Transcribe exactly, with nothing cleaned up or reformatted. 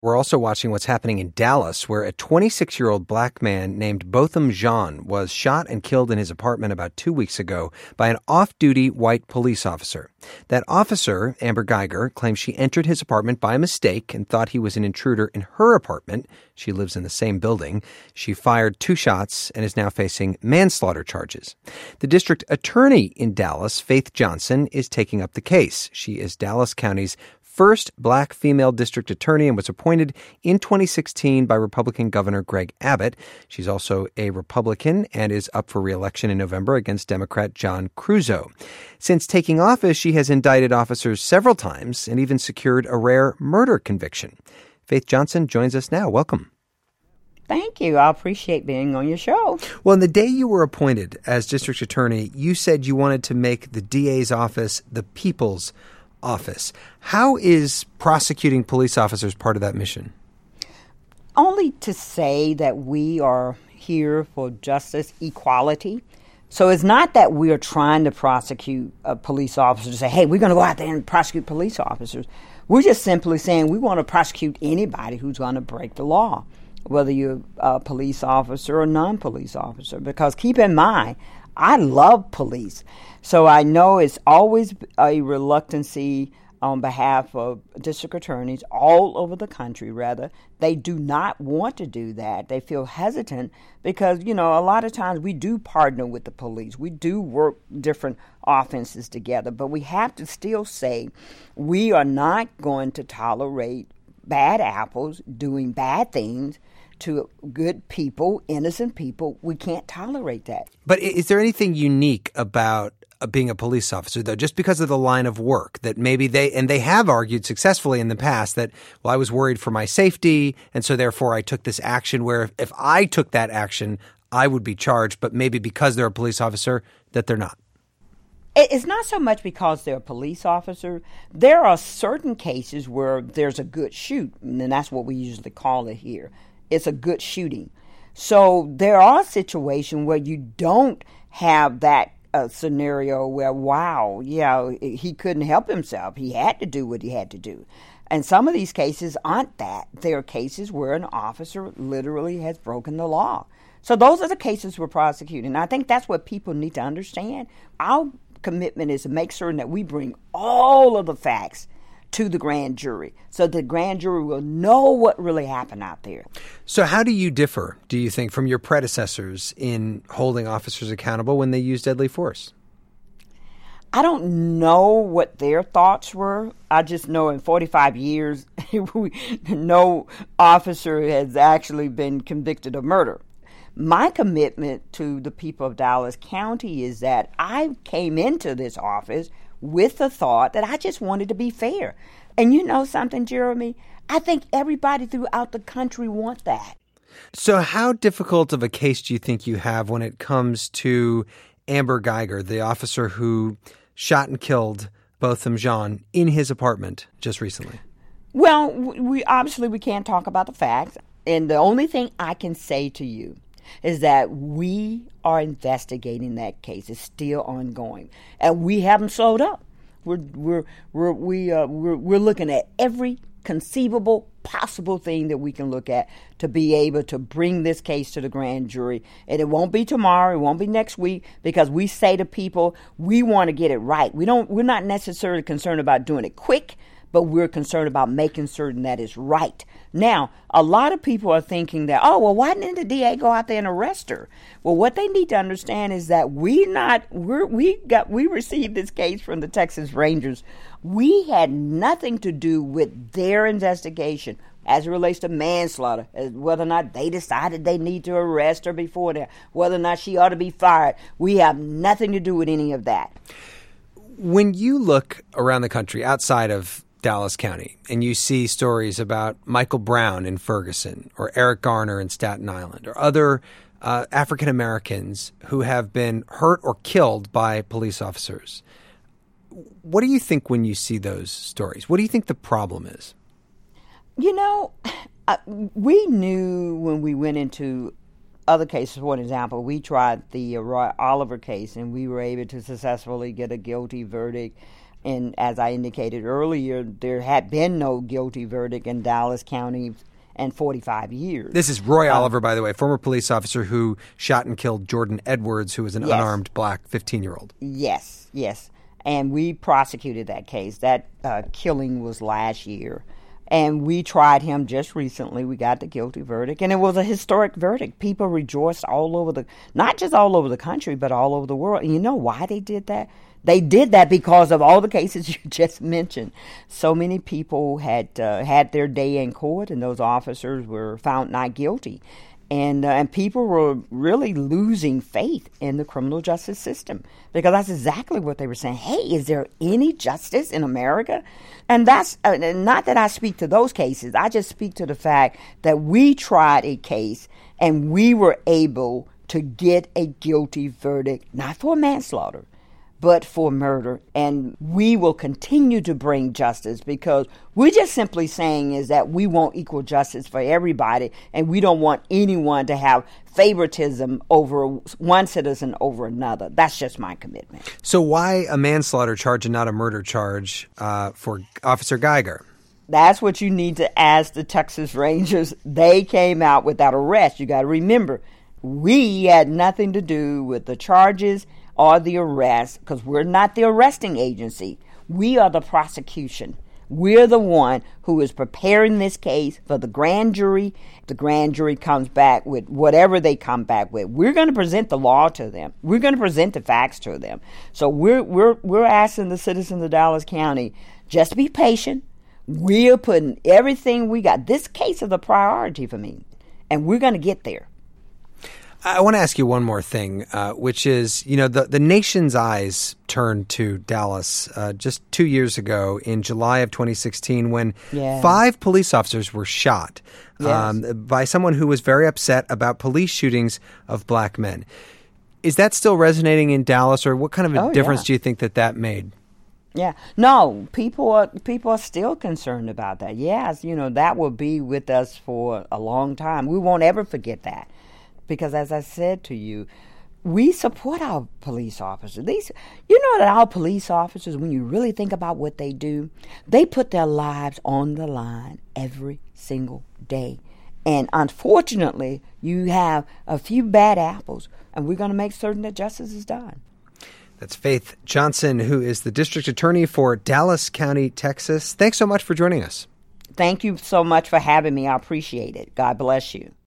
We're also watching what's happening in Dallas, where a twenty-six-year-old black man named Botham Jean was shot and killed in his apartment about two weeks ago by an off-duty white police officer. That officer, Amber Geiger, claims she entered his apartment by mistake and thought he was an intruder in her apartment. She lives in the same building. She fired two shots and is now facing manslaughter charges. The district attorney in Dallas, Faith Johnson, is taking up the case. She is Dallas County's first black female district attorney and was appointed in twenty sixteen by Republican Governor Greg Abbott. She's also a Republican and is up for re-election in November against Democrat John Creuzot. Since taking office, she has indicted officers several times and even secured a rare murder conviction. Faith Johnson joins us now. Welcome. Thank you. I appreciate being on your show. Well, on the day you were appointed as district attorney, you said you wanted to make the D A's office the people's office. How is prosecuting police officers part of that mission? Only to say that we are here for justice, equality. So it's not that we are trying to prosecute a police officer to say, hey, we're going to go out there and prosecute police officers. We're just simply saying we want to prosecute anybody who's going to break the law, whether you're a police officer or non-police officer. Because keep in mind, I love police. So I know it's always a reluctancy on behalf of district attorneys all over the country, rather. They do not want to do that. They feel hesitant because, you know, a lot of times we do partner with the police. We do work different offenses together. But we have to still say we are not going to tolerate bad apples doing bad things to good people, innocent people. We can't tolerate that. But is there anything unique about being a police officer, though, just because of the line of work that maybe they, and they have argued successfully in the past that, well, I was worried for my safety, and so therefore I took this action where if I took that action, I would be charged, but maybe because they're a police officer, that they're not? It's not so much because they're a police officer. There are certain cases where there's a good shoot, and that's what we usually call it here. It's a good shooting. So there are situations where you don't have that uh, scenario where, wow, yeah, he couldn't help himself. He had to do what he had to do. And some of these cases aren't that. There are cases where an officer literally has broken the law. So those are the cases we're prosecuting. I think that's what people need to understand. Our commitment is to make certain that we bring all of the facts to the grand jury so the grand jury will know what really happened out there. So how do you differ, do you think, from your predecessors in holding officers accountable when they use deadly force? I don't know what their thoughts were. I just know in forty-five years, no officer has actually been convicted of murder. My commitment to the people of Dallas County is that I came into this office with the thought that I just wanted to be fair. And you know something, Jeremy? I think everybody throughout the country wants that. So how difficult of a case do you think you have when it comes to Amber Geiger, the officer who shot and killed Botham Jean in his apartment just recently? Well, we obviously we can't talk about the facts. And the only thing I can say to you is that we are investigating that case. It's still ongoing, and we haven't slowed up. We're we're we're we uh, we're we're looking at every conceivable possible thing that we can look at to be able to bring this case to the grand jury. And it won't be tomorrow. It won't be next week, because we say to people, we want to get it right. We don't. We're not necessarily concerned about doing it quick, but we're concerned about making certain that it's right. Now, a lot of people are thinking that, oh, well, why didn't the D A go out there and arrest her? Well, what they need to understand is that we not we're, we got we received this case from the Texas Rangers. We had nothing to do with their investigation as it relates to manslaughter, as whether or not they decided they need to arrest her before that, whether or not she ought to be fired. We have nothing to do with any of that. When you look around the country outside of Dallas County, and you see stories about Michael Brown in Ferguson or Eric Garner in Staten Island or other uh, African Americans who have been hurt or killed by police officers, what do you think when you see those stories? What do you think the problem is? You know, uh, we knew when we went into other cases. For example, we tried the uh, Roy Oliver case, and we were able to successfully get a guilty verdict. And as I indicated earlier, there had been no guilty verdict in Dallas County in forty-five years. This is Roy um, Oliver, by the way, former police officer who shot and killed Jordan Edwards, who was an yes. unarmed black fifteen-year-old. Yes, yes. And we prosecuted that case. That uh, killing was last year. And we tried him just recently. We got the guilty verdict. And it was a historic verdict. People rejoiced all over the, not just all over the country, but all over the world. And you know why they did that? They did that because of all the cases you just mentioned. So many people had uh, had their day in court, and those officers were found not guilty. And uh, and people were really losing faith in the criminal justice system because that's exactly what they were saying. Hey, is there any justice in America? And that's uh, not that I speak to those cases. I just speak to the fact that we tried a case and we were able to get a guilty verdict, not for manslaughter, but for murder. And we will continue to bring justice because we're just simply saying is that we want equal justice for everybody, and we don't want anyone to have favoritism over one citizen over another. That's just my commitment. So why a manslaughter charge and not a murder charge uh, for Officer Geiger? That's what you need to ask the Texas Rangers. They came out without arrest. You got to remember, we had nothing to do with the charges or the arrest, because we're not the arresting agency. We are the prosecution. We're the one who is preparing this case for the grand jury. The grand jury comes back with whatever they come back with. We're going to present the law to them. We're going to present the facts to them. So we're we're we're asking the citizens of Dallas County just to be patient. We're putting everything we got. This case is a priority for me, and we're going to get there. I want to ask you one more thing, uh, which is, you know, the, the nation's eyes turned to Dallas uh, just two years ago in July of twenty sixteen when yeah. five police officers were shot yes. um, by someone who was very upset about police shootings of black men. Is that still resonating in Dallas, or what kind of a oh, difference yeah. do you think that that made? Yeah, no, people are people are still concerned about that. Yes, you know, that will be with us for a long time. We won't ever forget that. Because as I said to you, we support our police officers. These, you know that our police officers, when you really think about what they do, they put their lives on the line every single day. And unfortunately, you have a few bad apples, and we're going to make certain that justice is done. That's Faith Johnson, who is the district attorney for Dallas County, Texas. Thanks so much for joining us. Thank you so much for having me. I appreciate it. God bless you.